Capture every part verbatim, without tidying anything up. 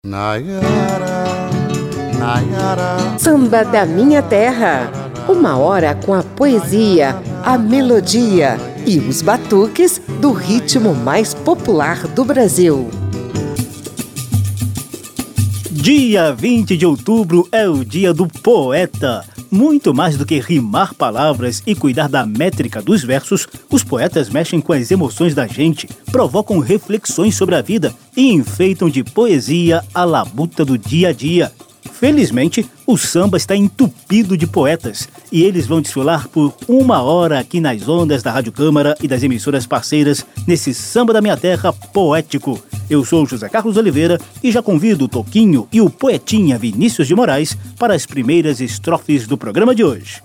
Nayara, Nayara. Samba da Minha Terra. Uma hora com a poesia, a melodia e os batuques do ritmo mais popular do Brasil. Dia vinte de outubro é o dia do poeta. Muito mais do que rimar palavras e cuidar da métrica dos versos, os poetas mexem com as emoções da gente, provocam reflexões sobre a vida e enfeitam de poesia a labuta do dia a dia. Felizmente, o samba está entupido de poetas e eles vão desfilar por uma hora aqui nas ondas da Rádio Câmara e das emissoras parceiras nesse Samba da Minha Terra poético. Eu sou José Carlos Oliveira e já convido o Toquinho e o poetinha Vinícius de Moraes para as primeiras estrofes do programa de hoje.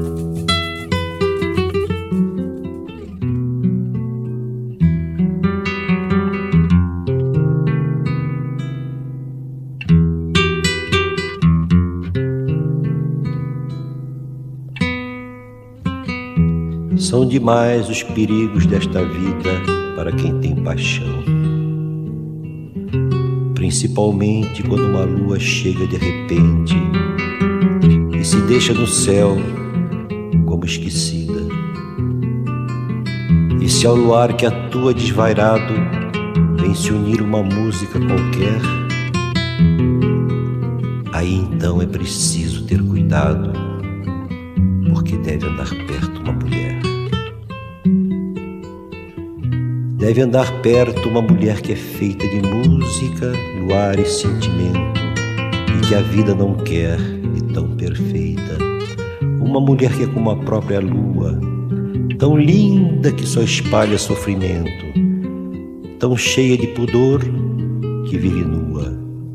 São demais os perigos desta vida para quem tem paixão, principalmente quando uma lua chega de repente e se deixa no céu como esquecida. E se ao luar que atua desvairado vem se unir uma música qualquer, aí então é preciso ter cuidado, porque deve andar perto uma mulher. Deve andar perto uma mulher que é feita de música, luar e sentimento, e que a vida não quer de tão perfeita. Uma mulher que é como a própria lua, tão linda que só espalha sofrimento, tão cheia de pudor que vive nua.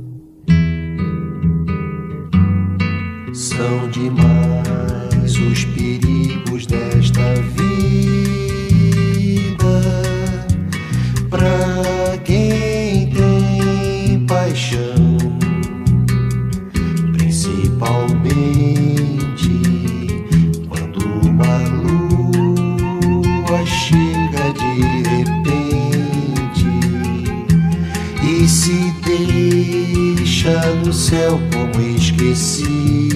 São demais os perigos desta vida pra quem tem paixão, principalmente quando uma lua chega de repente e se deixa no céu como esquecida.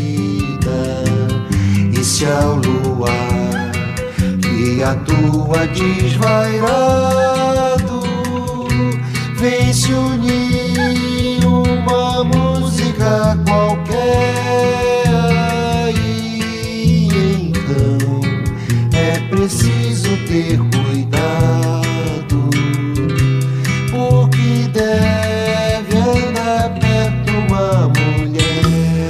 E se ao luar que atua desvairado vem se unir uma música qualquer, aí então é preciso ter cuidado, porque deve andar perto uma mulher.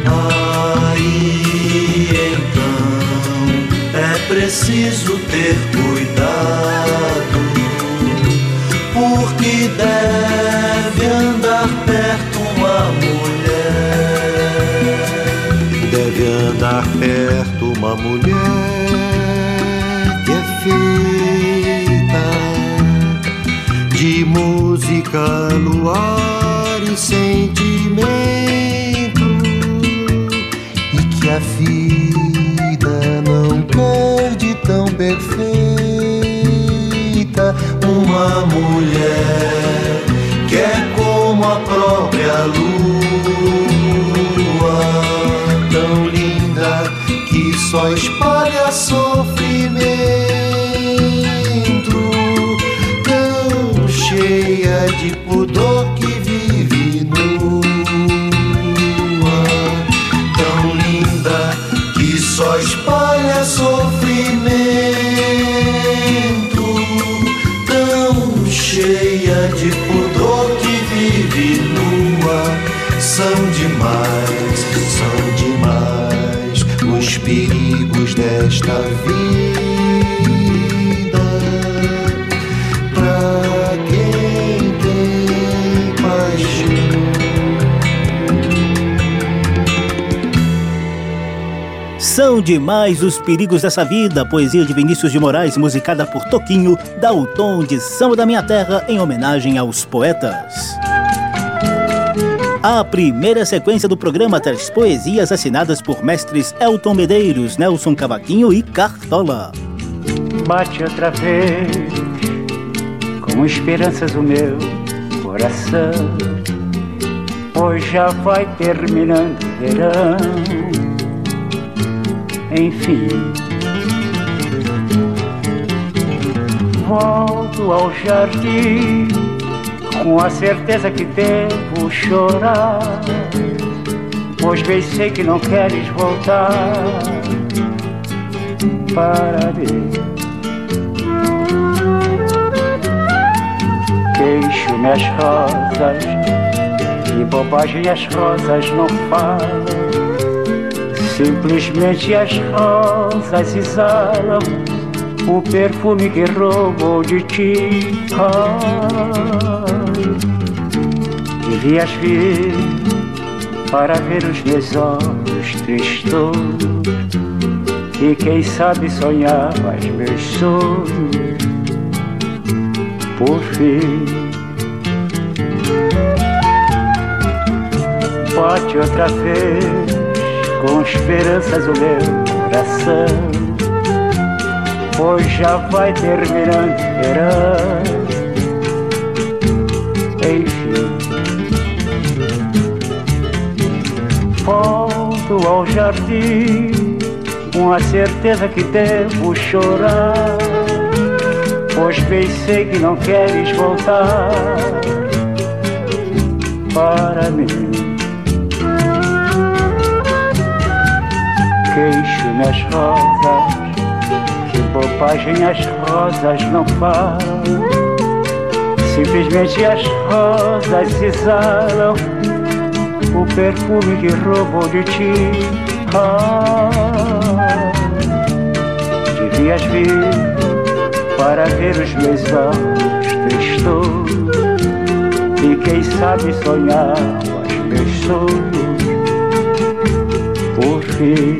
Aí então é preciso ter cuidado, porque deve andar perto uma mulher. Deve andar perto uma mulher que é feita de música, luar e sentimento, e que a vida não perde tão perfeita. Uma mulher que é como a própria lua, tão linda que só espalha sofrimento, tão cheia de pudor que vive nua, tão linda que só espalha sofrimento, cheia de pudor que vive nua. São demais, são demais os perigos desta vida pra quem tem paixão. São demais os perigos dessa vida, poesia de Vinícius de Moraes, musicada por Toquinho, dá o tom de Samba da Minha Terra em homenagem aos poetas. A primeira sequência do programa traz poesias assinadas por mestres Elton Medeiros, Nelson Cavaquinho e Cartola. Bate outra vez, com esperanças o meu coração, pois já vai terminando o verão. Enfim, volto ao jardim com a certeza que devo chorar, pois bem sei que não queres voltar para mim. Queixo-me as rosas, que bobagem as rosas não falam, simplesmente as rosas exalam o perfume que roubou de ti. Ai, devias vir para ver os meus olhos tristos e quem sabe sonhavas meus sonhos por fim. Bate outra vez com esperanças o meu coração, pois já vai terminando o verão. Enfim, volto ao jardim com a certeza que devo chorar, pois bem sei que não queres voltar para mim. Queixo-me as rosas, que bobagem as rosas não falam, simplesmente as rosas exalam o perfume que roubou de ti. Ah, devias vir para ver os meus olhos tristos e quem sabe sonhar os meus sonhos por fim.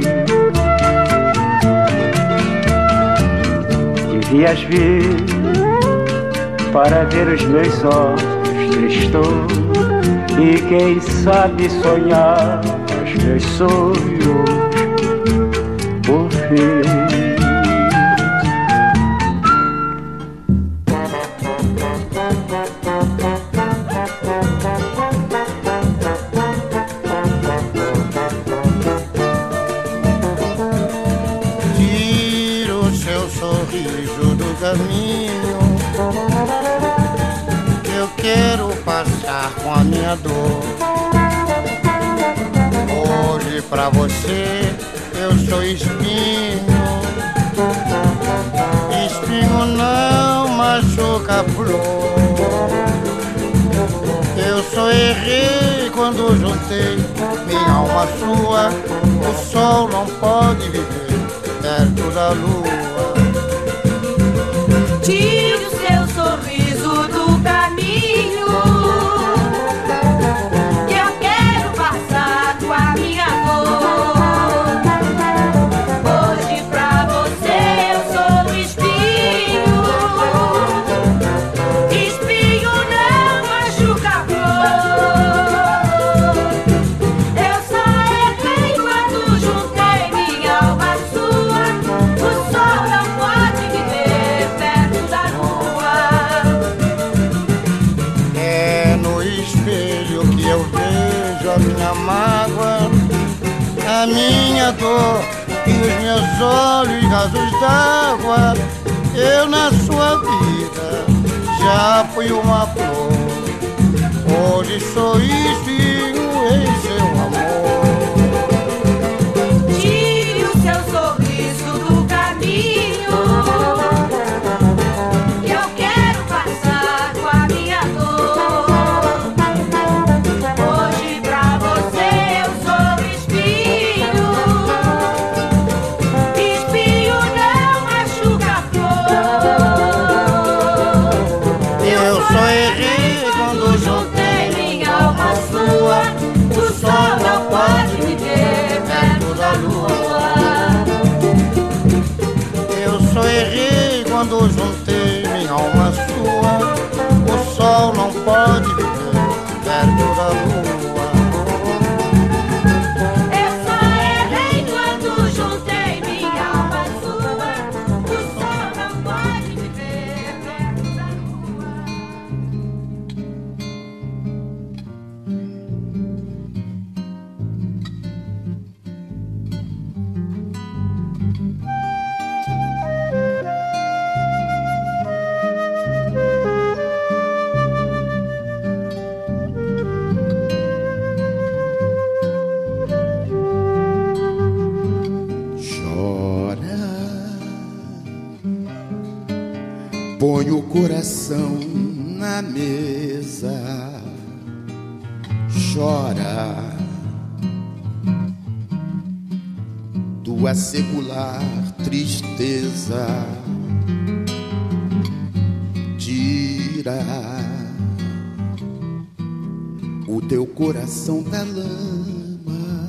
Devias vir para ver os meus olhos tristos e quem sabe sonhar os meus sonhos por fim. Eu quero passar com a minha dor. Hoje pra você eu sou espinho. Espinho não machuca a flor. Eu só errei quando juntei minha alma sua. O sol não pode viver perto da lua. Tire o seu sorriso do caminho, que eu quero passar com a minha dor. Hoje pra você eu sou espinho. Espinho não machuca a flor. Eu só errei quando juntei minha alma sua. O sol não pode viver perto da lua. É no espelho que eu vejo a minha mágoa, a minha dor e os meus olhos rasos d'água. Eu na sua vida já fui uma flor. Hoje sou espinho em seu amor. Tire o seu sorriso do caminho, que eu quero passar com a minha dor. Hoje pra você eu sou espinho. Espinho não machuca a flor. Eu só errei quando juntei minha alma sua. Põe o coração na mesa, chora tua secular tristeza, tira o teu coração da lama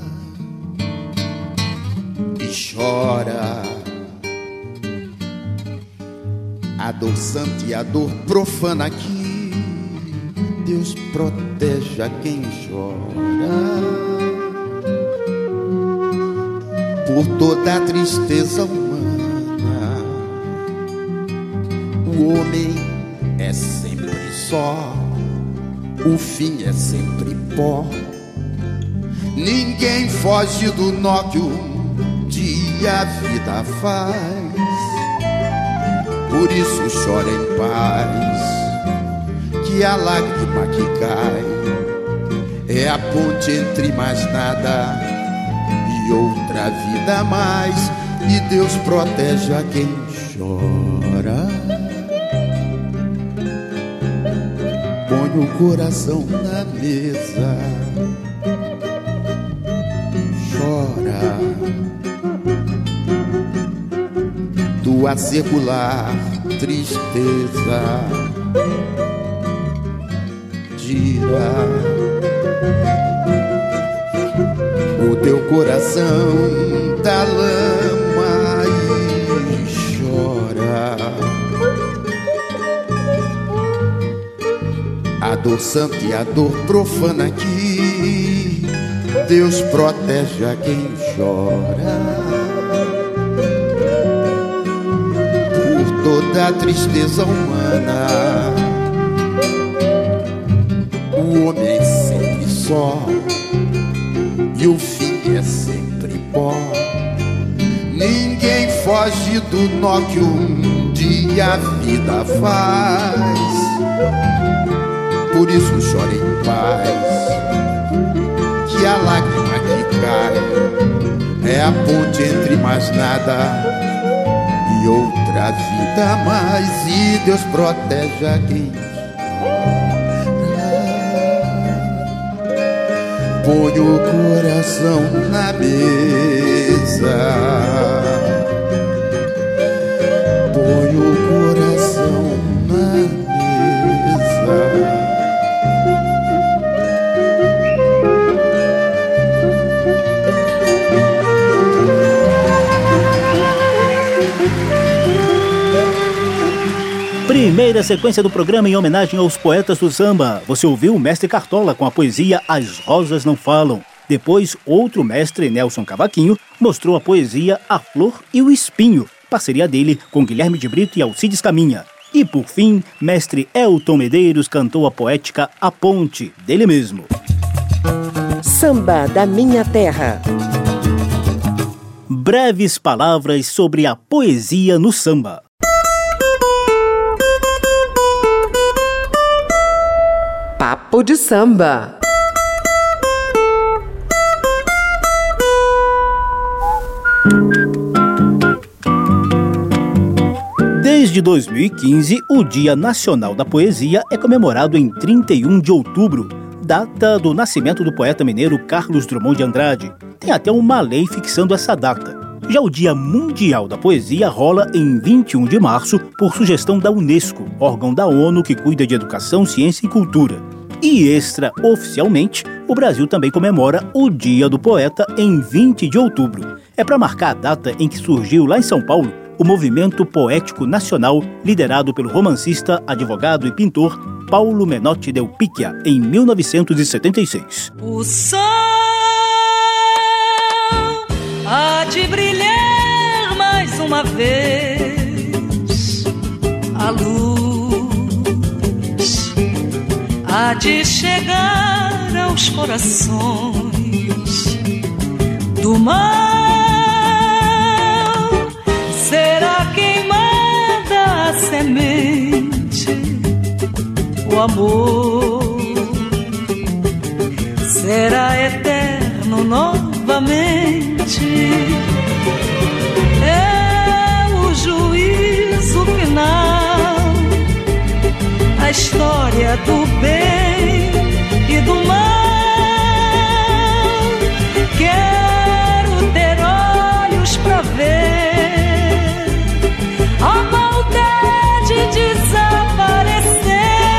e chora a dor santa e a dor profana que Deus protege a quem chora. Por toda a tristeza humana, o homem é sempre só, o fim é sempre pó. Ninguém foge do nó que um dia a vida faz. Por isso chora em paz, que a lágrima que cai é a ponte entre mais nada e outra vida a mais. E Deus protege a quem chora. Põe o coração na mesa, chora tua secular tristeza, tira o teu coração da lama e chora a dor santa e a dor profana que Deus protege a quem chora. Toda a tristeza humana, o homem é sempre só e o fim é sempre pó. Ninguém foge do nó que um dia a vida faz. Por isso chora em paz, que a lágrima que cai é a ponte entre mais nada e outra vida a mais. E Deus protege a quem chora. Põe o coração na mesa, põe o coração na mesa. Primeira sequência do programa em homenagem aos poetas do samba. Você ouviu o mestre Cartola com a poesia As Rosas Não Falam. Depois, outro mestre, Nelson Cavaquinho, mostrou a poesia A Flor e o Espinho, parceria dele com Guilherme de Brito e Alcides Caminha. E por fim, mestre Elton Medeiros cantou a poética A Ponte, dele mesmo. Samba da Minha Terra. Breves palavras sobre a poesia no samba. Papo de samba. Desde dois mil e quinze, o Dia Nacional da Poesia é comemorado em trinta e um de outubro, data do nascimento do poeta mineiro Carlos Drummond de Andrade. Tem até uma lei fixando essa data. Já o Dia Mundial da Poesia rola em vinte e um de março por sugestão da Unesco, órgão da ONU que cuida de educação, ciência e cultura. E extraoficialmente, o Brasil também comemora o Dia do Poeta em vinte de outubro. É para marcar a data em que surgiu lá em São Paulo o Movimento Poético Nacional, liderado pelo romancista, advogado e pintor Paulo Menotti del Picchia, em mil novecentos e setenta e seis. O sol há de brilhar mais uma vez, a luz há de chegar aos corações do mal. Será queimada a semente, o amor será eterno novamente. É o juízo final história do bem e do mal. Quero ter olhos pra ver a maldade desaparecer.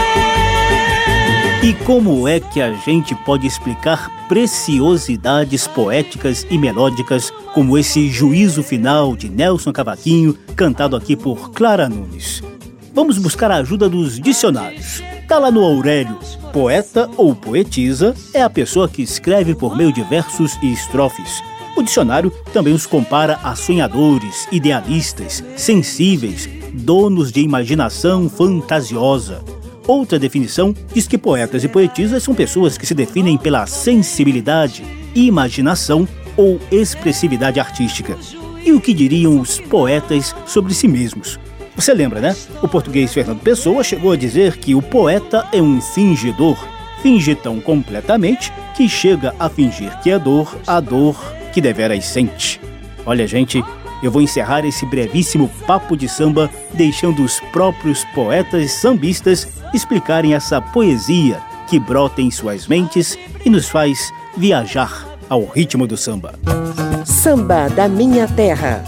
E como é que a gente pode explicar preciosidades poéticas e melódicas como esse Juízo Final de Nelson Cavaquinho, cantado aqui por Clara Nunes? Vamos buscar a ajuda dos dicionários. Tá lá no Aurélio. Poeta ou poetisa é a pessoa que escreve por meio de versos e estrofes. O dicionário também os compara a sonhadores, idealistas, sensíveis, donos de imaginação fantasiosa. Outra definição diz que poetas e poetisas são pessoas que se definem pela sensibilidade, imaginação ou expressividade artística. E o que diriam os poetas sobre si mesmos? Você lembra, né? O português Fernando Pessoa chegou a dizer que o poeta é um fingidor. Finge tão completamente que chega a fingir que é dor, a dor que deveras sente. Olha, gente, eu vou encerrar esse brevíssimo papo de samba deixando os próprios poetas sambistas explicarem essa poesia que brota em suas mentes e nos faz viajar ao ritmo do samba. Samba da Minha Terra.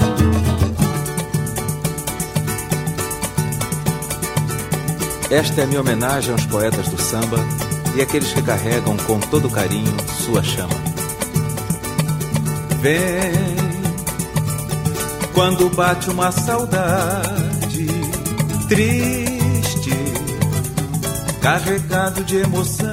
Esta é a minha homenagem aos poetas do samba e àqueles que carregam com todo carinho sua chama. Vem, quando bate uma saudade triste, carregado de emoção,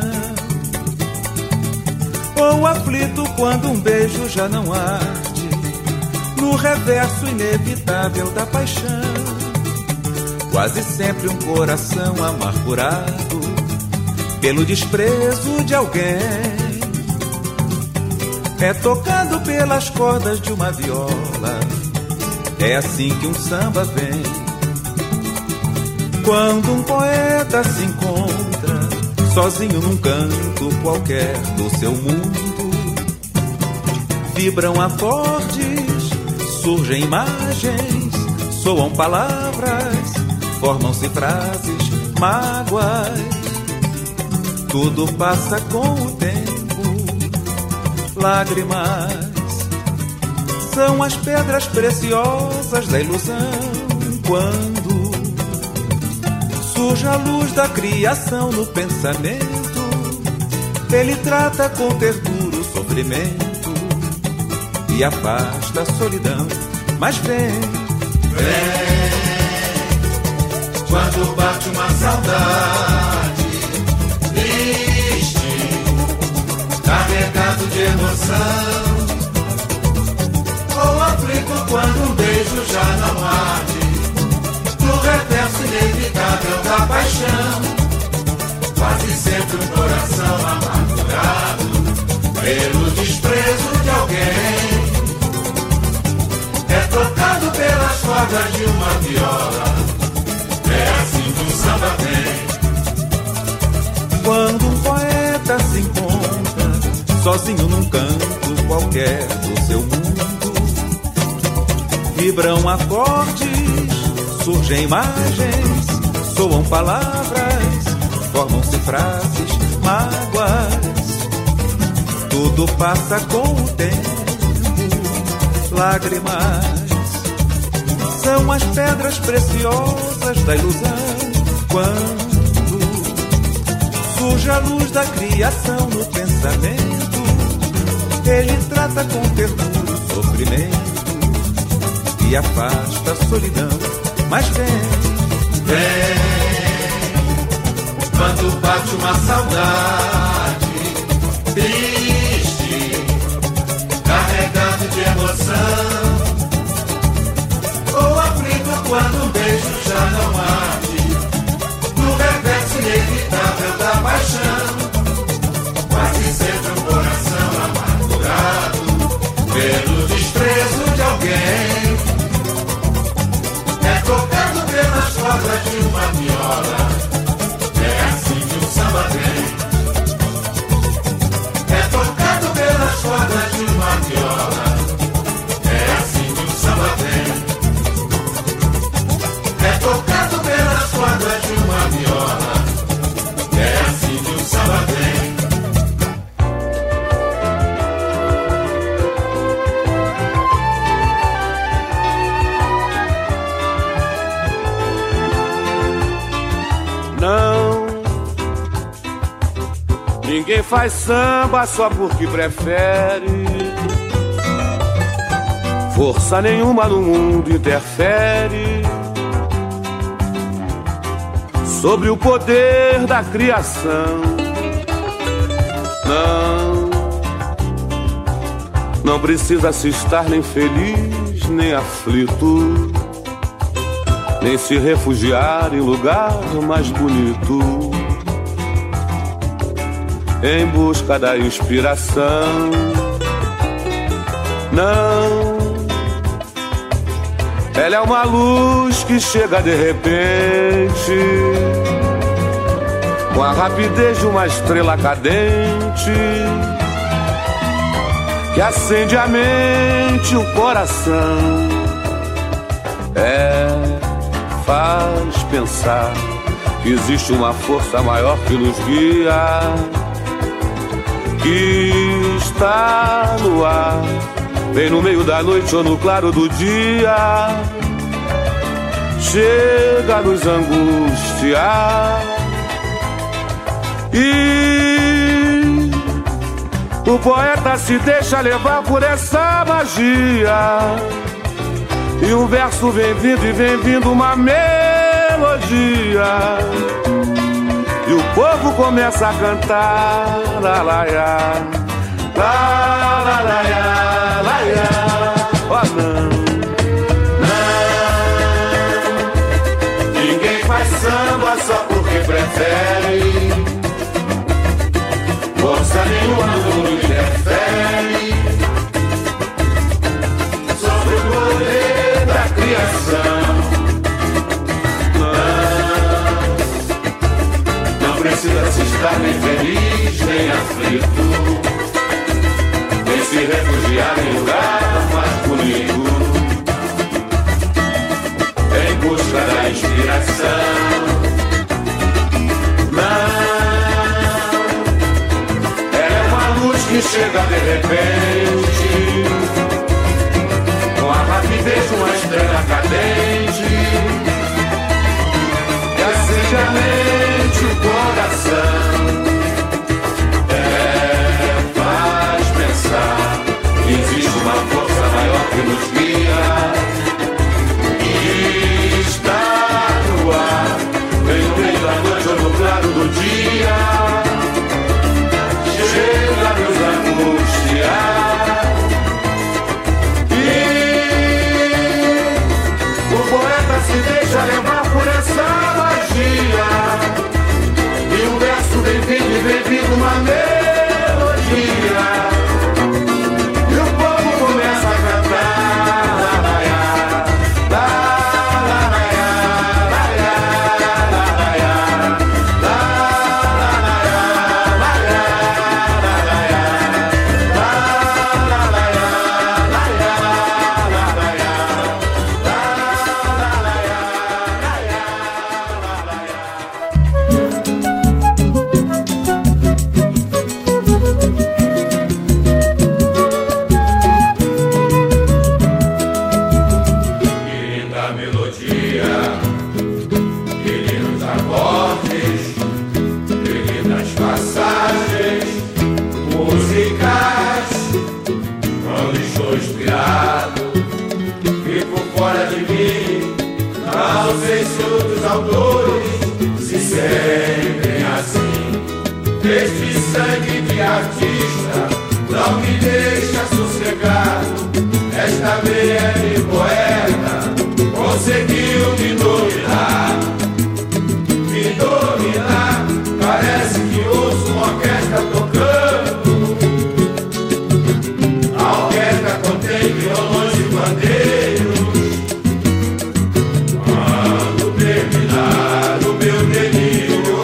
ou aflito quando um beijo já não arde, no reverso inevitável da paixão. Quase sempre um coração amargurado pelo desprezo de alguém é tocado pelas cordas de uma viola. É assim que um samba vem. Quando um poeta se encontra sozinho num canto qualquer do seu mundo, vibram acordes, surgem imagens, soam palavras, formam-se frases, mágoas. Tudo passa com o tempo. Lágrimas são as pedras preciosas da ilusão. Quando surge a luz da criação no pensamento, ele trata com ternura o sofrimento e afasta a solidão. Mas vem, vem, quando bate uma saudade triste, carregado de emoção, ou aflito quando um beijo já não arde, no reverso inevitável da paixão. Quase sempre um coração amargurado pelo desprezo de alguém é tocado pelas cordas de uma viola. É assim que o samba vem. Quando um poeta se encontra sozinho num canto qualquer do seu mundo, vibram acordes, surgem imagens, soam palavras, formam-se frases, mágoas. Tudo passa com o tempo. Lágrimas são as pedras preciosas da ilusão. Quando surge a luz da criação no pensamento, ele trata com ternura o sofrimento e afasta a solidão. Mas vem, vem, quando bate uma saudade triste, carregado de emoção, ou aflito quando um beijo já não arde, no reverso inevitável da paixão. Quase sempre um coração amargurado pelo desprezo de alguém é tocado pelas cordas de uma viola. É assim que o samba vem. É tocado pelas cordas de uma viola. É assim que o samba vem. É tocado pelas cordas de uma viola. faz samba só porque prefere. Força nenhuma no mundo interfere sobre o poder da criação. Não, não precisa se estar nem feliz, nem aflito, nem se refugiar em lugar mais bonito, em busca da inspiração. Não, ela é uma luz que chega de repente, com a rapidez de uma estrela cadente, que acende a mente e o coração. É, faz pensar que existe uma força maior que nos guia, que está no ar, bem no meio da noite ou no claro do dia, chega a nos angustiar. E o poeta se deixa levar por essa magia, e um verso vem vindo e vem vindo uma melodia, e o povo começa a cantar la la ya, la la la ya, la ya. Oh não, não, ninguém faz samba só porque prefere. Força nenhuma no mundo interfere sobre o poder da criação. Não, não precisa se estar nem feliz, nem aflito, nem se refugiar em lugar mais bonito, em busca da inspiração. Não, que chega de repente, com a rapidez de uma estrela cadente, que acende a mente e o coração. É, faz pensar que existe uma força maior que nos guia, e está no ar, bem no meio da noite ou no claro do dia, chega a nos angustiar. E o poeta se deixa levar por essa magia, e um verso vem vindo e vem vindo uma melodia, e o povo começa a cantar la la ya, la la la ya, la ya, la la ya, la la ya, la ya. Se sentem assim, este sangue de artista não me deixa sossegado. Esta veia de poeta conseguiu me dominar, me dominar. Parece que ouço uma orquestra tocando. A orquestra contém violões e bandeiros. Quando terminar o meu delírio,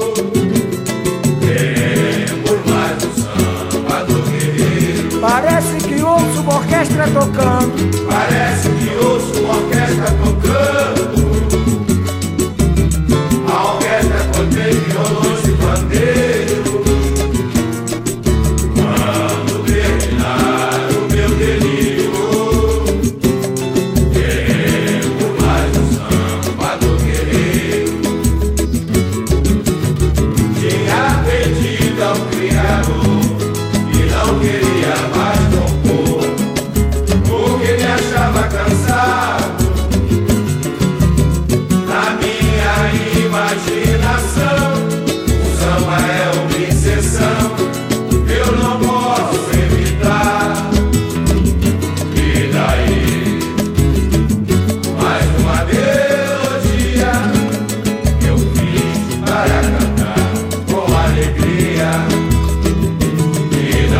teremos mais um samba do guerreiro. Parece que ouço uma orquestra tocando. Parece que ouço uma orquestra tocando. A orquestra contém violões e bandeiros. Quando terminar o meu delírio, teremos mais um samba do guerreiro. Tinha pedido ao criado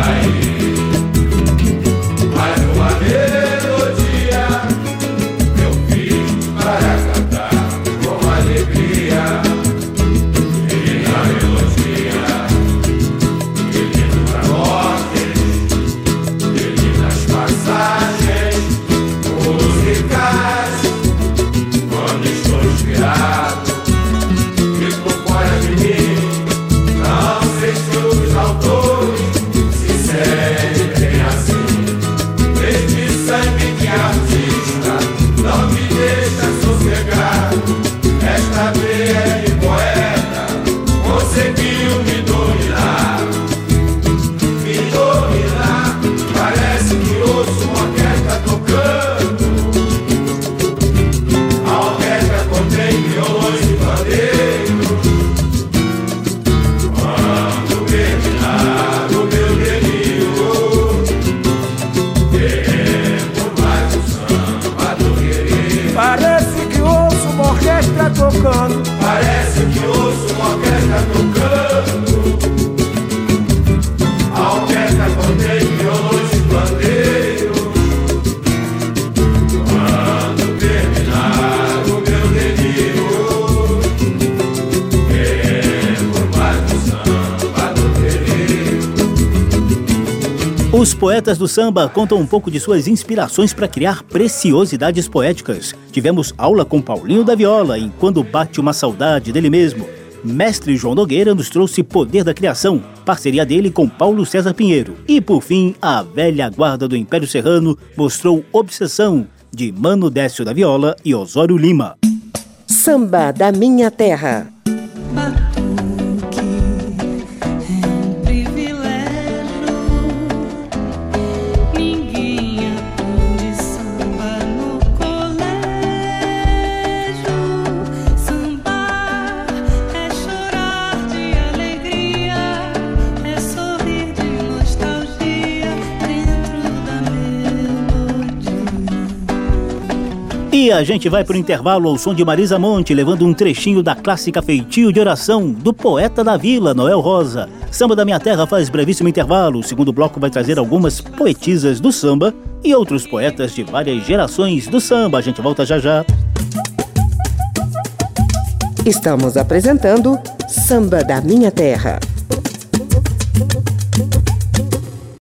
Os poetas do samba contam um pouco de suas inspirações para criar preciosidades poéticas. Tivemos aula com Paulinho da Viola em Quando Bate Uma Saudade dele mesmo. Mestre João Nogueira nos trouxe Poder da Criação, parceria dele com Paulo César Pinheiro. E por fim, a velha guarda do Império Serrano mostrou Obsessão, de Mano Décio da Viola e Osório Lima. Samba da Minha Terra. E a gente vai pro intervalo ao som de Marisa Monte, levando um trechinho da clássica Feitio de Oração, do poeta da Vila, Noel Rosa. Samba da Minha Terra faz brevíssimo intervalo. O segundo bloco vai trazer algumas poetisas do samba e outros poetas de várias gerações do samba. A gente volta já já. Estamos apresentando Samba da Minha Terra.